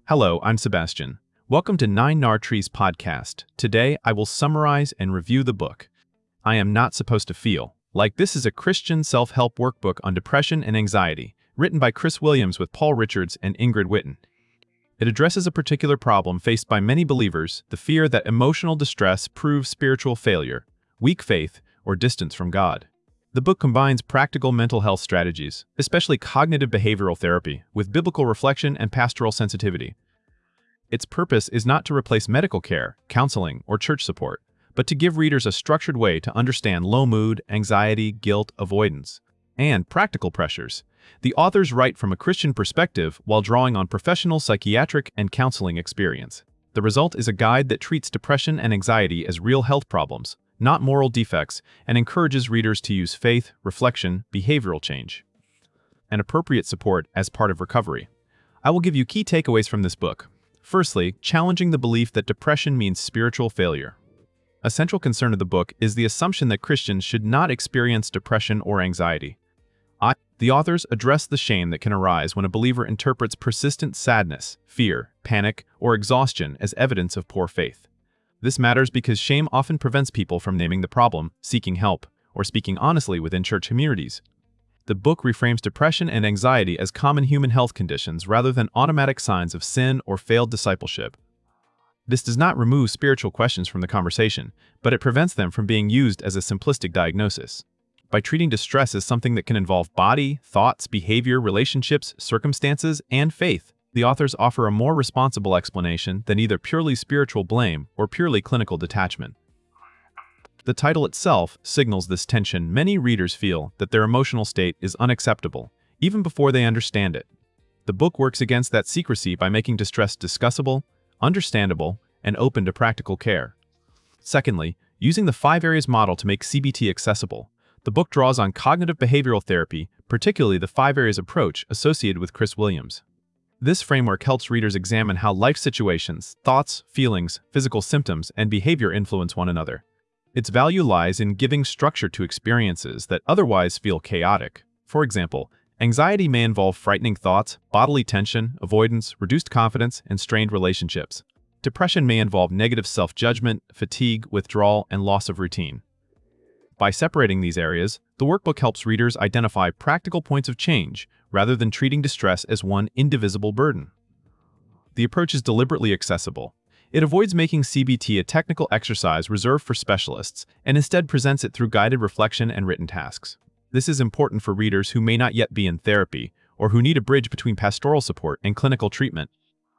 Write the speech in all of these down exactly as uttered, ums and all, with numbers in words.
Hello, I'm Sebastian. Welcome to Nine Nar Trees podcast. Today, I will summarize and review the book, I Am Not Supposed to Feel Like This is a Christian Self-Help Workbook on Depression and Anxiety, written by Chris Williams with Paul Richards and Ingrid Witten. It addresses a particular problem faced by many believers, the fear that emotional distress proves spiritual failure, weak faith, or distance from God. The book combines practical mental health strategies, especially cognitive behavioral therapy, with biblical reflection and pastoral sensitivity. Its purpose is not to replace medical care, counseling, or church support, but to give readers a structured way to understand low mood, anxiety, guilt, avoidance, and practical pressures. The authors write from a Christian perspective while drawing on professional psychiatric and counseling experience. The result is a guide that treats depression and anxiety as real health problems, not moral defects, and encourages readers to use faith, reflection, behavioral change, and appropriate support as part of recovery. I will give you key takeaways from this book. Firstly, challenging the belief that depression means spiritual failure. A central concern of the book is the assumption that Christians should not experience depression or anxiety. I, the authors address the shame that can arise when a believer interprets persistent sadness, fear, panic, or exhaustion as evidence of poor faith. This matters because shame often prevents people from naming the problem, seeking help, or speaking honestly within church communities. The book reframes depression and anxiety as common human health conditions rather than automatic signs of sin or failed discipleship. This does not remove spiritual questions from the conversation, but it prevents them from being used as a simplistic diagnosis. By treating distress as something that can involve body, thoughts, behavior, relationships, circumstances, and faith, the authors offer a more responsible explanation than either purely spiritual blame or purely clinical detachment. The title itself signals this tension. Many readers feel that their emotional state is unacceptable, even before they understand it. The book works against that secrecy by making distress discussable, understandable, and open to practical care. Secondly, using the five areas model to make C B T accessible, the book draws on cognitive behavioral therapy, particularly the five areas approach associated with Chris Williams. This framework helps readers examine how life situations, thoughts, feelings, physical symptoms, and behavior influence one another. Its value lies in giving structure to experiences that otherwise feel chaotic. For example, anxiety may involve frightening thoughts, bodily tension, avoidance, reduced confidence, and strained relationships. Depression may involve negative self-judgment, fatigue, withdrawal, and loss of routine. By separating these areas, the workbook helps readers identify practical points of change rather than treating distress as one indivisible burden. The approach is deliberately accessible. It avoids making C B T a technical exercise reserved for specialists and instead presents it through guided reflection and written tasks. This is important for readers who may not yet be in therapy or who need a bridge between pastoral support and clinical treatment.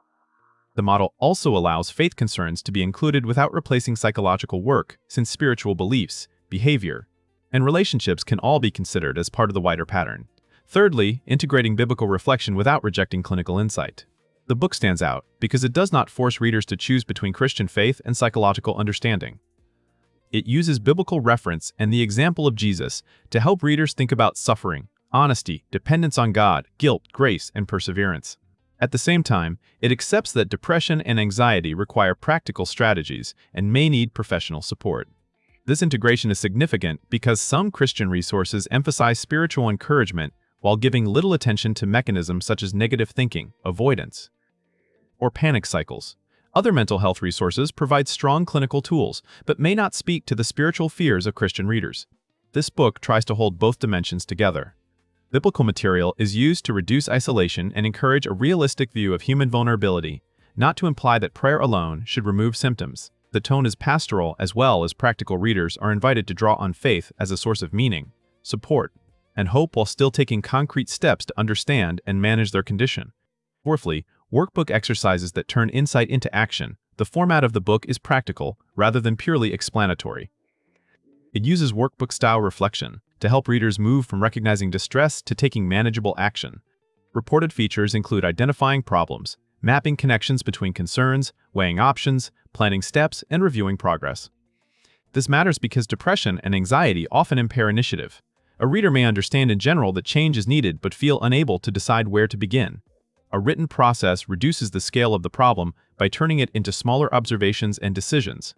The model also allows faith concerns to be included without replacing psychological work, since spiritual beliefs, behavior, and relationships can all be considered as part of the wider pattern. Thirdly, integrating biblical reflection without rejecting clinical insight. The book stands out because it does not force readers to choose between Christian faith and psychological understanding. It uses biblical reference and the example of Jesus to help readers think about suffering, honesty, dependence on God, guilt, grace, and perseverance. At the same time, it accepts that depression and anxiety require practical strategies and may need professional support. This integration is significant because some Christian resources emphasize spiritual encouragement while giving little attention to mechanisms such as negative thinking, avoidance, or panic cycles. Other mental health resources provide strong clinical tools, but may not speak to the spiritual fears of Christian readers. This book tries to hold both dimensions together. Biblical material is used to reduce isolation and encourage a realistic view of human vulnerability, not to imply that prayer alone should remove symptoms. The tone is pastoral as well as practical. Readers are invited to draw on faith as a source of meaning, support, and hope while still taking concrete steps to understand and manage their condition. Fourthly, workbook exercises that turn insight into action. The format of the book is practical rather than purely explanatory. It uses workbook-style reflection to help readers move from recognizing distress to taking manageable action. Reported features include identifying problems, mapping connections between concerns, weighing options, planning steps, and reviewing progress. This matters because depression and anxiety often impair initiative. A reader may understand in general that change is needed but feel unable to decide where to begin. A written process reduces the scale of the problem by turning it into smaller observations and decisions.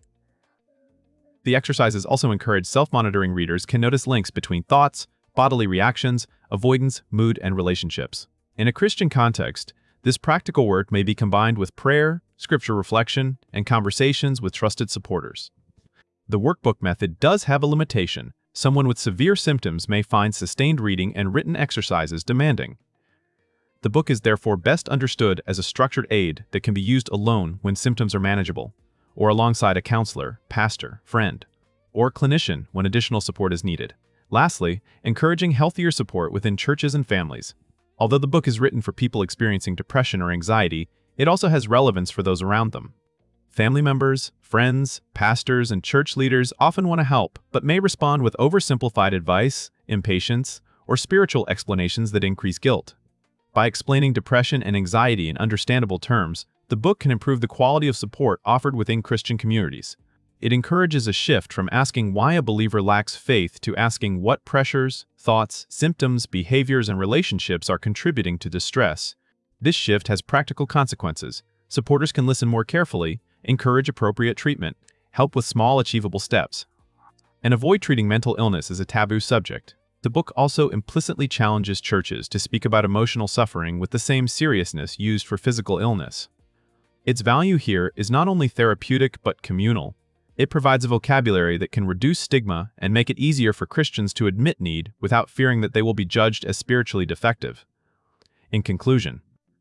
The exercises also encourage self-monitoring. Readers can notice links between thoughts, bodily reactions, avoidance, mood, and relationships. In a Christian context, This practical work may be combined with prayer, scripture reflection, and conversations with trusted supporters. The workbook method does have a limitation. Someone with severe symptoms may find sustained reading and written exercises demanding. The book is therefore best understood as a structured aid that can be used alone when symptoms are manageable, or alongside a counselor, pastor, friend, or clinician when additional support is needed. Lastly, encouraging healthier support within churches and families. Although the book is written for people experiencing depression or anxiety, it also has relevance for those around them. Family members, friends, pastors, and church leaders often want to help, but may respond with oversimplified advice, impatience, or spiritual explanations that increase guilt. By explaining depression and anxiety in understandable terms, the book can improve the quality of support offered within Christian communities. It encourages a shift from asking why a believer lacks faith to asking what pressures, thoughts, symptoms, behaviors, and relationships are contributing to distress. This shift has practical consequences. Supporters can listen more carefully, encourage appropriate treatment, help with small achievable steps, and avoid treating mental illness as a taboo subject. The book also implicitly challenges churches to speak about emotional suffering with the same seriousness used for physical illness. Its value here is not only therapeutic but communal. It provides a vocabulary that can reduce stigma and make it easier for Christians to admit need without fearing that they will be judged as spiritually defective. In conclusion,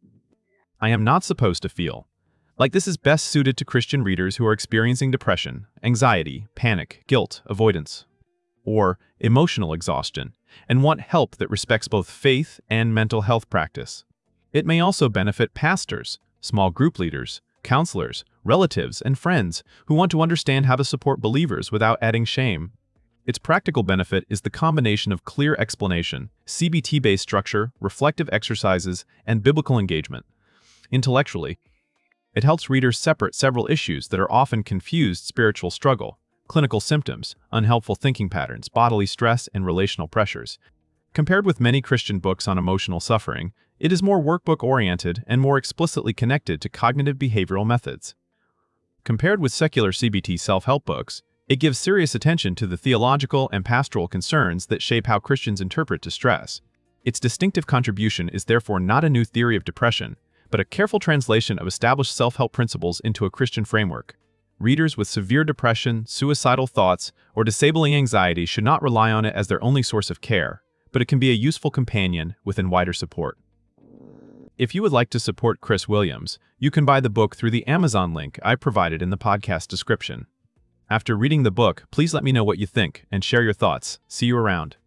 I am not supposed to feel like this is best suited to Christian readers who are experiencing depression, anxiety, panic, guilt, avoidance, or emotional exhaustion, and want help that respects both faith and mental health practice. It may also benefit pastors, small group leaders, counselors, relatives, and friends who want to understand how to support believers without adding shame. Its practical benefit is the combination of clear explanation, C B T-based structure, reflective exercises, and biblical engagement. Intellectually, it helps readers separate several issues that are often confused: spiritual struggle, clinical symptoms, unhelpful thinking patterns, bodily stress, and relational pressures. Compared with many Christian books on emotional suffering, it is more workbook-oriented and more explicitly connected to cognitive behavioral methods. Compared with secular C B T self-help books, it gives serious attention to the theological and pastoral concerns that shape how Christians interpret distress. Its distinctive contribution is therefore not a new theory of depression, but a careful translation of established self-help principles into a Christian framework. Readers with severe depression, suicidal thoughts, or disabling anxiety should not rely on it as their only source of care, but it can be a useful companion within wider support. If you would like to support Chris Williams, you can buy the book through the Amazon link I provided in the podcast description. After reading the book, please let me know what you think and share your thoughts. See you around.